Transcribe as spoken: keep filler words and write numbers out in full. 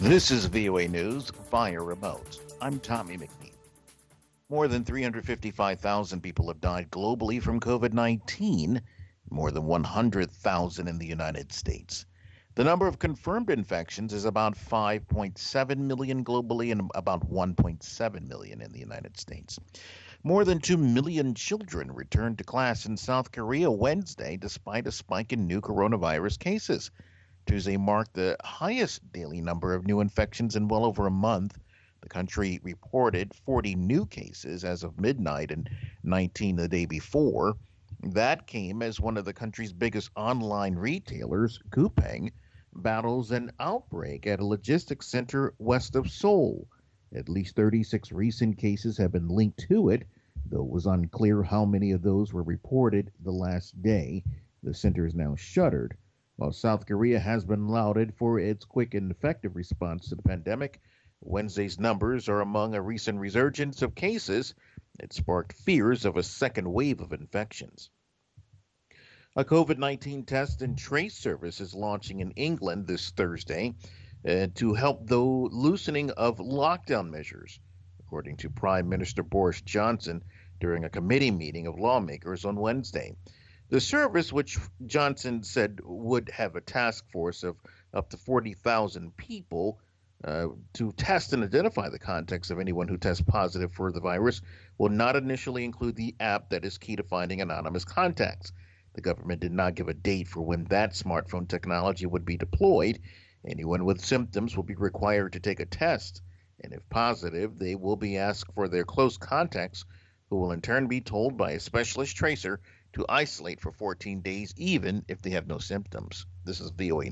This is V O A News via remote. I'm Tommy McNeil. More than three hundred fifty-five thousand people have died globally from COVID nineteen, more than one hundred thousand in the United States. The number of confirmed infections is about five point seven million globally and about one point seven million in the United States. More than two million children returned to class in South Korea Wednesday despite a spike in new coronavirus cases. Tuesday marked the highest daily number of new infections in well over a month. The country reported forty new cases as of midnight and nineteen the day before. That came as one of the country's biggest online retailers, Coupang, battles an outbreak at a logistics center west of Seoul. At least thirty-six recent cases have been linked to it, though it was unclear how many of those were reported the last day. The center is now shuttered. While South Korea has been lauded for its quick and effective response to the pandemic, Wednesday's numbers are among a recent resurgence of cases that sparked fears of a second wave of infections. A COVID nineteen test and trace service is launching in England this Thursday uh, to help the loosening of lockdown measures, according to Prime Minister Boris Johnson during a committee meeting of lawmakers on Wednesday. The service, which Johnson said would have a task force of up to forty thousand people uh, to test and identify the contacts of anyone who tests positive for the virus, will not initially include the app that is key to finding anonymous contacts. The government did not give a date for when that smartphone technology would be deployed. Anyone with symptoms will be required to take a test, and if positive, they will be asked for their close contacts, who will in turn be told by a specialist tracer to isolate for fourteen days, even if they have no symptoms. This is V O A